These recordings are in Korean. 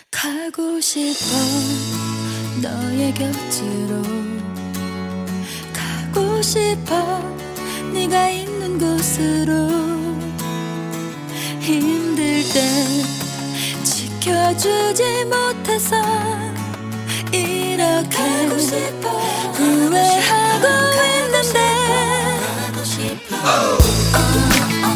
가고 싶어 너의 곁으로 가고 싶어 네가 있는 곳으로 힘들 때 지켜주지 못해서 이렇게 가고 싶어 후회하고 있는데 가고 싶어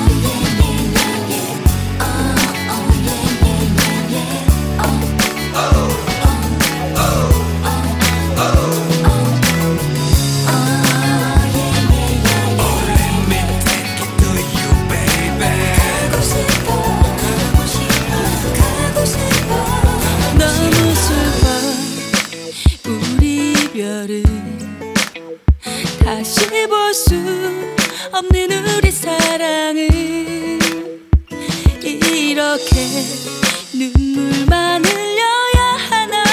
다시 볼 수 없는 우리 사랑을 이렇게 눈물만 흘려야 하나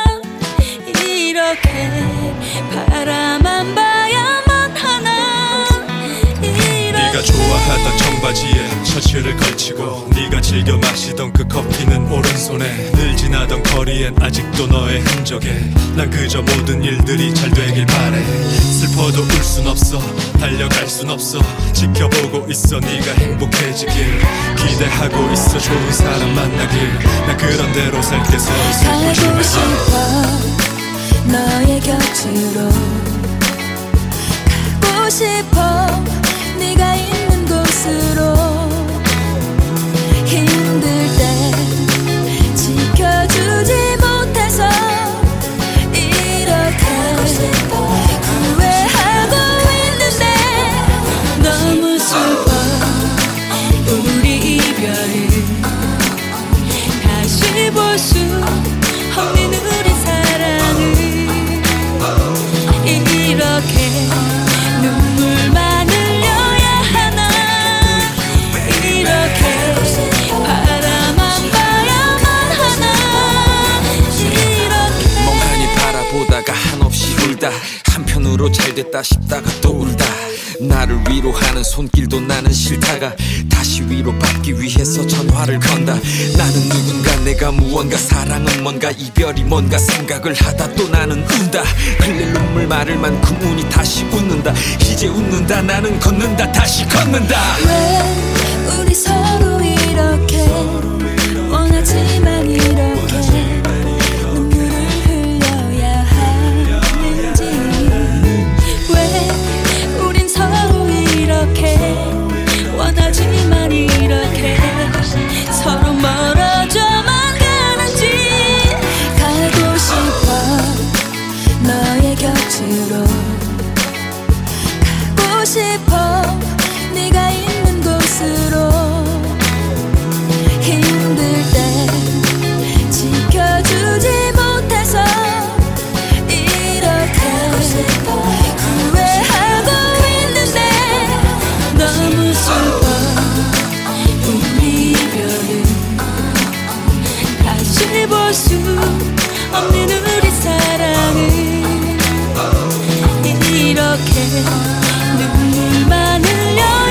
이렇게 바라만 봐야만 하나 네가 좋아하던 청바지에 셔츠를 걸치고 네가 즐겨 마시던 그 커피는 오른손에 늘 지나던 거리엔 아직도 너의 흔적에 난 그저 모든 일들이 잘 되길 바래 슬퍼도 울 순 없어 달려갈 순 없어 지켜보고 있어 네가 행복해지길 기대하고 있어 좋은 사람 만나길 난 그런 대로 살게 서로 슬프지 가고 싶어 너의 곁으로 가고 싶어 네가 있는 곳으로 힘들 때 지켜주지 못해서 이렇게 후회하고 있는데 너무 슬퍼 우리 이별을 다시 볼 수 없는 우리 사랑을 이렇게 눈물만 흘려야 하나 이렇게 바라만 봐야만 하나 이렇게 멍하니 바라보다가 한없이 울다 한편으로 잘됐다 싶다가 또 울다 나를 위로하는 손길도 나는 싫다가 다시 위로받기 위해서 전화를 건다 나는 누군가 내가 무언가 사랑은 뭔가 이별이 뭔가 생각을 하다 또 나는 운다 흘릴 눈물 마를 만큼 운이 다시 웃는다 이제 웃는다 나는 걷는다 다시 걷는다 왜 우리 서로 이렇게 원하지만 이렇게 눈물을 흘려야 하는지 왜 우린 서로 이렇게 원하지만 이렇게 서로 멀어져만 가는지 가고 싶어 너의 곁으로 가고 싶어 네가 있는 곳으로 힘들 때 지켜주지 못해서 이렇게 후회하고 있는데 너무 슬퍼 우리 이별을 다시 볼 수 없는 우리 사랑을 이렇게 눈물만 흘려